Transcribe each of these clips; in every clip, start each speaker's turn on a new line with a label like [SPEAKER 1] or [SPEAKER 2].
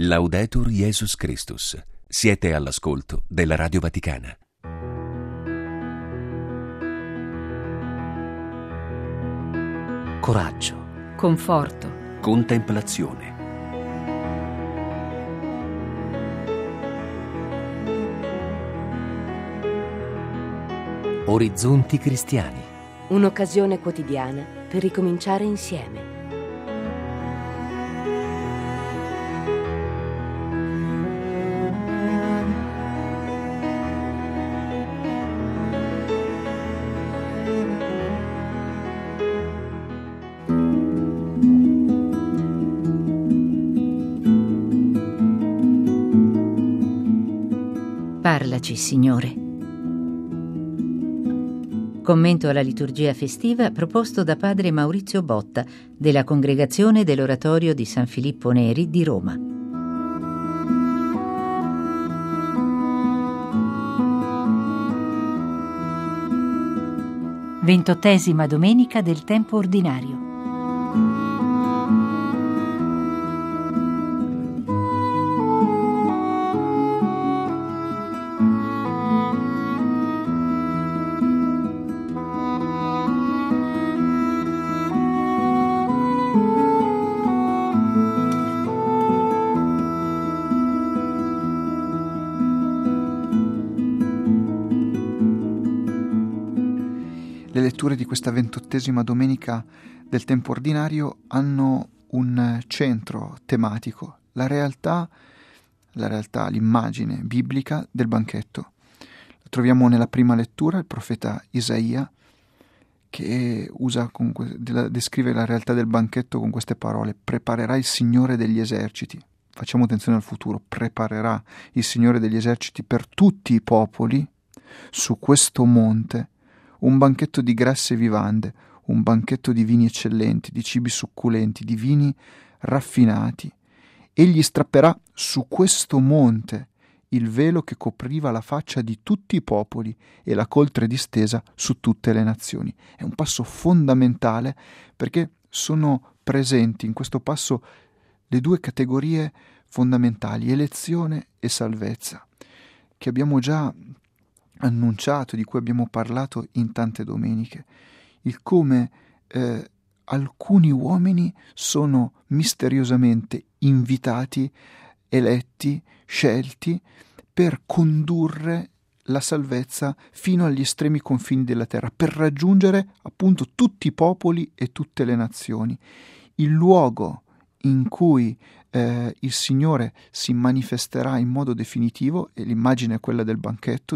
[SPEAKER 1] Laudetur Jesus Christus. Siete all'ascolto della Radio Vaticana.
[SPEAKER 2] Coraggio,
[SPEAKER 3] conforto,
[SPEAKER 1] Contemplazione.
[SPEAKER 2] orizzonti cristiani.
[SPEAKER 3] un'occasione quotidiana per ricominciare insieme.
[SPEAKER 4] Parlaci, Signore. Commento alla liturgia festiva proposto da padre Maurizio Botta della Congregazione dell'Oratorio di San Filippo Neri di Roma. Ventottesima domenica del tempo ordinario.
[SPEAKER 5] Le letture di questa ventottesima domenica del tempo ordinario hanno un centro tematico, la realtà, l'immagine biblica del banchetto. La troviamo nella prima lettura, il profeta Isaia, che descrive la realtà del banchetto con queste parole: preparerà il Signore degli eserciti. Facciamo attenzione al futuro: preparerà il Signore degli eserciti per tutti i popoli su questo monte un banchetto di grasse vivande, un banchetto di vini eccellenti, di cibi succulenti, di vini raffinati. Egli strapperà su questo monte il velo che copriva la faccia di tutti i popoli e la coltre distesa su tutte le nazioni. È un passo fondamentale perché sono presenti in questo passo le due categorie fondamentali, elezione e salvezza, che abbiamo già annunciato, di cui abbiamo parlato in tante domeniche, il come alcuni uomini sono misteriosamente invitati, eletti, scelti per condurre la salvezza fino agli estremi confini della terra, per raggiungere appunto tutti i popoli e tutte le nazioni. Il luogo in cui il Signore si manifesterà in modo definitivo, e l'immagine è quella del banchetto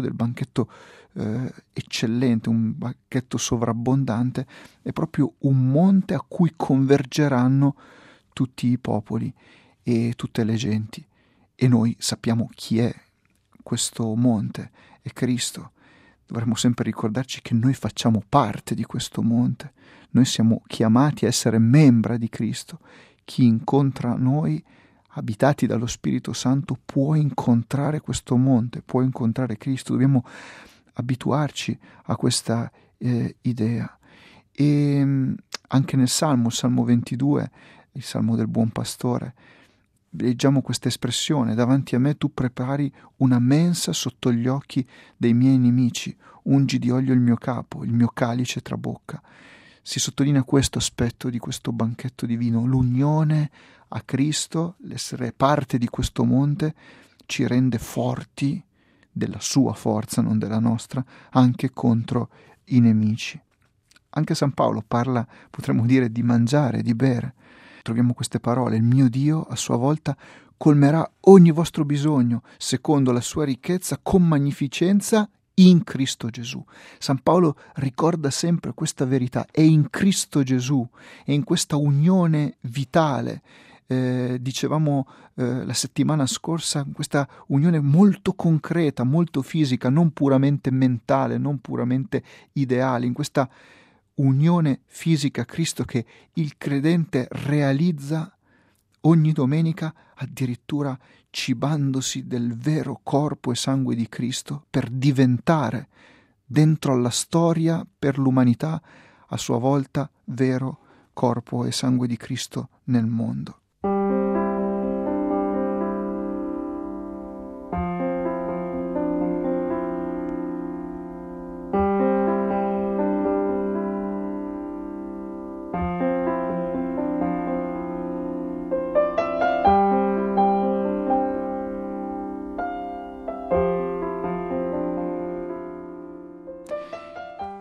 [SPEAKER 5] eccellente, un banchetto sovrabbondante, è proprio un monte a cui convergeranno tutti i popoli e tutte le genti. E noi sappiamo chi è questo monte, è Cristo. Dovremmo sempre ricordarci che noi facciamo parte di questo monte, noi siamo chiamati a essere membra di Cristo. Chi incontra noi, abitati dallo Spirito Santo, può incontrare questo monte, può incontrare Cristo. Dobbiamo abituarci a questa idea. E anche nel Salmo 22, il Salmo del Buon Pastore, leggiamo questa espressione: davanti a me tu prepari una mensa sotto gli occhi dei miei nemici, ungi di olio il mio capo, il mio calice trabocca. Si sottolinea questo aspetto di questo banchetto divino, l'unione a Cristo, l'essere parte di questo monte ci rende forti della sua forza, non della nostra, anche contro i nemici. Anche San Paolo parla, potremmo dire, di mangiare, di bere. Troviamo queste parole: il mio Dio a sua volta colmerà ogni vostro bisogno secondo la sua ricchezza con magnificenza in Cristo Gesù. San Paolo ricorda sempre questa verità: è in Cristo Gesù, è in questa unione vitale, dicevamo la settimana scorsa, questa unione molto concreta, molto fisica, non puramente mentale, non puramente ideale, in questa unione fisica a Cristo che il credente realizza ogni domenica, addirittura cibandosi del vero corpo e sangue di Cristo, per diventare dentro alla storia, per l'umanità, a sua volta vero corpo e sangue di Cristo nel mondo.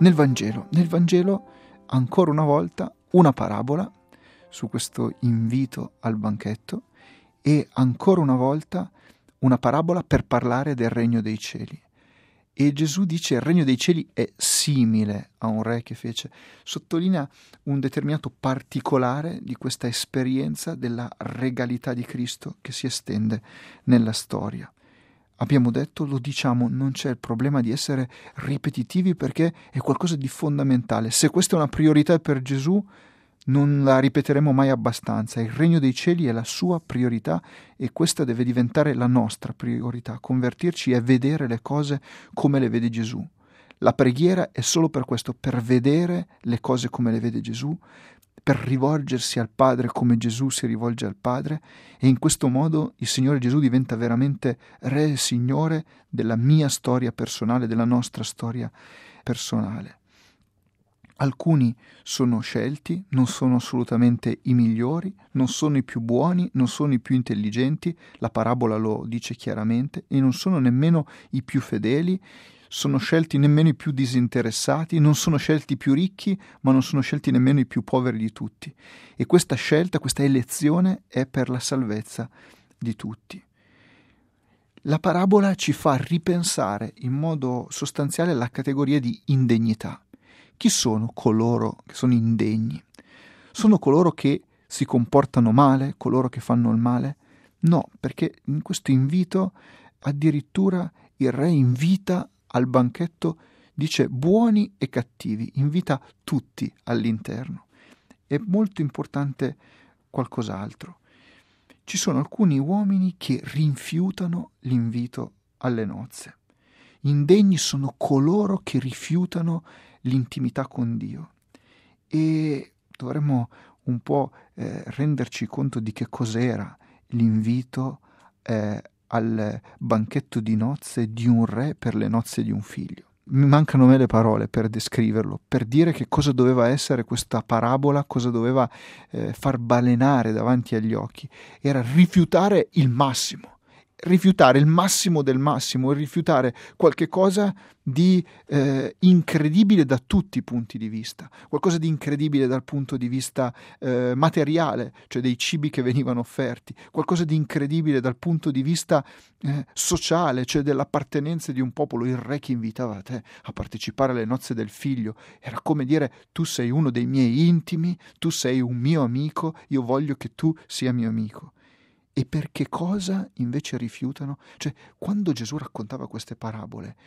[SPEAKER 5] Nel Vangelo, ancora una volta, una parabola su questo invito al banchetto e ancora una volta una parabola per parlare del regno dei cieli. E Gesù dice il regno dei cieli è simile a un re che fece. Sottolinea un determinato particolare di questa esperienza della regalità di Cristo che si estende nella storia. Abbiamo detto, lo diciamo, non c'è il problema di essere ripetitivi perché è qualcosa di fondamentale. Se questa è una priorità per Gesù, non la ripeteremo mai abbastanza. Il regno dei cieli è la sua priorità e questa deve diventare la nostra priorità. Convertirci è vedere le cose come le vede Gesù. La preghiera è solo per questo, per vedere le cose come le vede Gesù, per rivolgersi al Padre come Gesù si rivolge al Padre, e in questo modo il Signore Gesù diventa veramente Re e Signore della mia storia personale, della nostra storia personale. Alcuni sono scelti, non sono assolutamente i migliori, non sono i più buoni, non sono i più intelligenti, la parabola lo dice chiaramente, e non sono nemmeno i più fedeli, sono scelti nemmeno i più disinteressati, non sono scelti i più ricchi, ma non sono scelti nemmeno i più poveri di tutti. E questa scelta, questa elezione è per la salvezza di tutti. La parabola ci fa ripensare in modo sostanziale alla categoria di indegnità. Chi sono coloro che sono indegni? Sono coloro che si comportano male, coloro che fanno il male? No, perché in questo invito addirittura il re invita al banchetto, dice buoni e cattivi, invita tutti all'interno. È molto importante qualcos'altro. Ci sono alcuni uomini che rifiutano l'invito alle nozze. Indegni sono coloro che rifiutano l'intimità con Dio, e dovremmo un po' renderci conto di che cos'era l'invito al banchetto di nozze di un re per le nozze di un figlio. Mi mancano me le parole per descriverlo, per dire che cosa doveva essere questa parabola, cosa doveva far balenare davanti agli occhi. Era rifiutare il massimo del massimo, e rifiutare qualche cosa di incredibile da tutti i punti di vista, qualcosa di incredibile dal punto di vista materiale, cioè dei cibi che venivano offerti, qualcosa di incredibile dal punto di vista sociale, cioè dell'appartenenza di un popolo. Il re che invitava te a partecipare alle nozze del figlio era come dire: tu sei uno dei miei intimi, tu sei un mio amico, io voglio che tu sia mio amico. E per che cosa invece rifiutano? Cioè, quando Gesù raccontava queste parabole,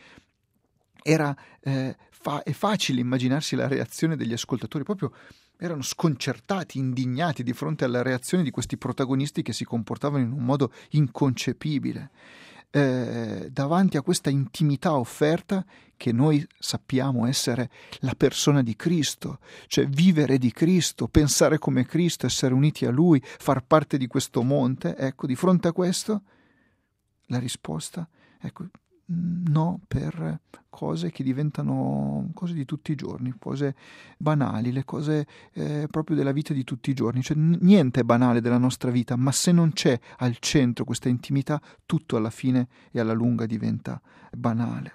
[SPEAKER 5] è facile immaginarsi la reazione degli ascoltatori, proprio erano sconcertati, indignati di fronte alla reazione di questi protagonisti che si comportavano in un modo inconcepibile. Davanti a questa intimità offerta, che noi sappiamo essere la persona di Cristo, cioè vivere di Cristo, pensare come Cristo, essere uniti a Lui, far parte di questo monte, ecco, di fronte a questo, la risposta, ecco, no, per cose che diventano cose di tutti i giorni, cose banali, le cose proprio della vita di tutti i giorni. Cioè, niente è banale della nostra vita, ma se non c'è al centro questa intimità, tutto alla fine e alla lunga diventa banale.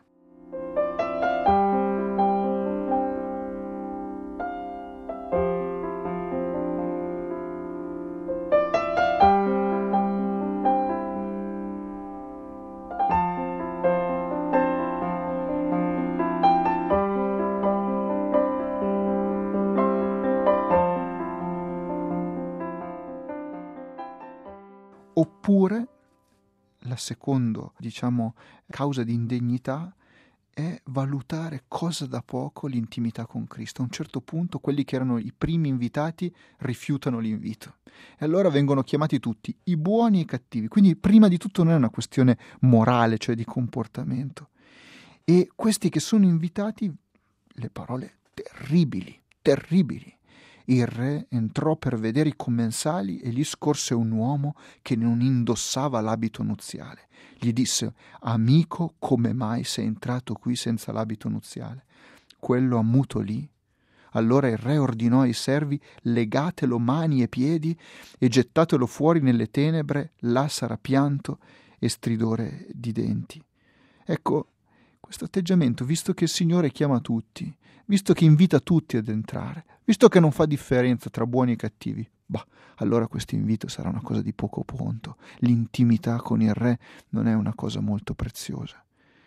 [SPEAKER 5] Oppure la seconda, causa di indegnità è valutare cosa da poco l'intimità con Cristo. A un certo punto quelli che erano i primi invitati rifiutano l'invito e allora vengono chiamati tutti, i buoni e i cattivi. Quindi prima di tutto non è una questione morale, cioè di comportamento. E questi che sono invitati, le parole terribili. Il re entrò per vedere i commensali e gli scorse un uomo che non indossava l'abito nuziale. Gli disse: amico, come mai sei entrato qui senza l'abito nuziale? Quello ammutolì. Allora il re ordinò ai servi: legatelo mani e piedi e gettatelo fuori nelle tenebre, là sarà pianto e stridore di denti. Ecco, questo atteggiamento, visto che il Signore chiama tutti, visto che invita tutti ad entrare, visto che non fa differenza tra buoni e cattivi, allora questo invito sarà una cosa di poco conto. L'intimità con il Re non è una cosa molto preziosa.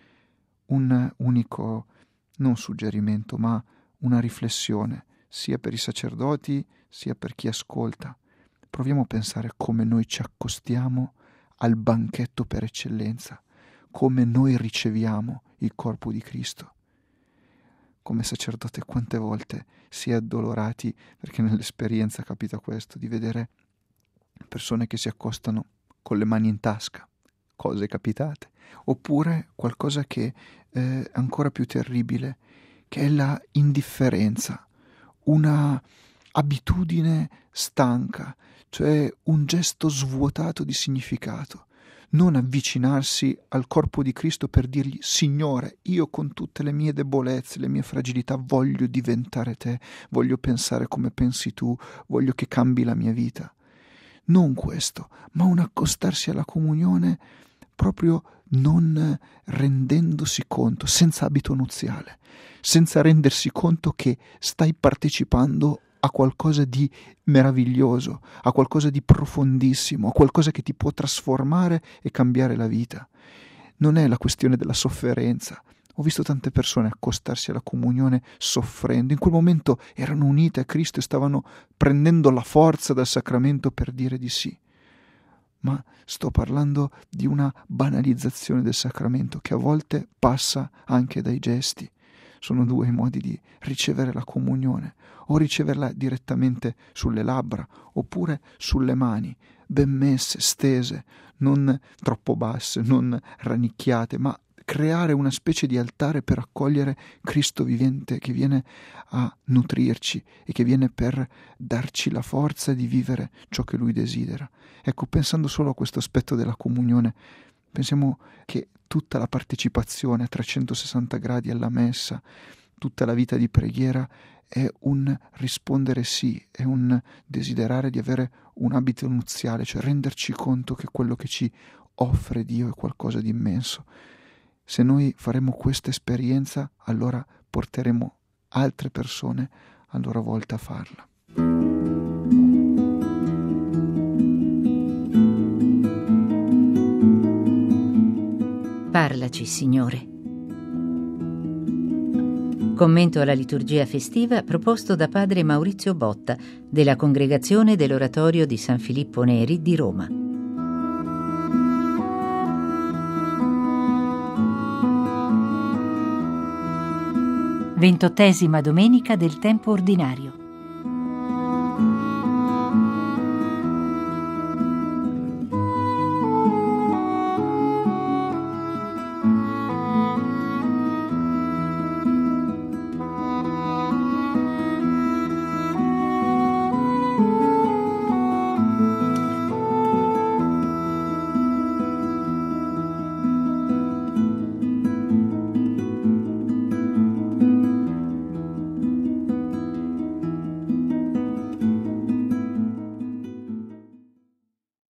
[SPEAKER 5] Un unico, non suggerimento, ma una riflessione, sia per i sacerdoti, sia per chi ascolta. Proviamo a pensare come noi ci accostiamo al banchetto per eccellenza, come noi riceviamo il corpo di Cristo. Come sacerdote quante volte si è addolorati, perché nell'esperienza capita questo, di vedere persone che si accostano con le mani in tasca, cose capitate, oppure qualcosa che è ancora più terribile, che è la indifferenza, una abitudine stanca, cioè un gesto svuotato di significato. Non avvicinarsi al corpo di Cristo per dirgli: Signore, io con tutte le mie debolezze, le mie fragilità voglio diventare te, voglio pensare come pensi tu, voglio che cambi la mia vita. Non questo, ma un accostarsi alla comunione proprio non rendendosi conto, senza abito nuziale, senza rendersi conto che stai partecipando a qualcosa di meraviglioso, a qualcosa di profondissimo, a qualcosa che ti può trasformare e cambiare la vita. Non è la questione della sofferenza. Ho visto tante persone accostarsi alla comunione soffrendo. In quel momento erano unite a Cristo e stavano prendendo la forza dal sacramento per dire di sì. Ma sto parlando di una banalizzazione del sacramento che a volte passa anche dai gesti. Sono due i modi di ricevere la comunione: o riceverla direttamente sulle labbra, oppure sulle mani, ben messe, stese, non troppo basse, non rannicchiate, ma creare una specie di altare per accogliere Cristo vivente che viene a nutrirci e che viene per darci la forza di vivere ciò che Lui desidera. Ecco, pensando solo a questo aspetto della comunione, pensiamo che tutta la partecipazione a 360 gradi alla messa, tutta la vita di preghiera è un rispondere sì, è un desiderare di avere un abito nuziale, cioè renderci conto che quello che ci offre Dio è qualcosa di immenso. Se noi faremo questa esperienza, allora porteremo altre persone a loro volta a farla.
[SPEAKER 4] Parlaci, Signore. Commento alla liturgia festiva proposto da padre Maurizio Botta della Congregazione dell'Oratorio di San Filippo Neri di Roma.
[SPEAKER 2] 28ª domenica del tempo ordinario.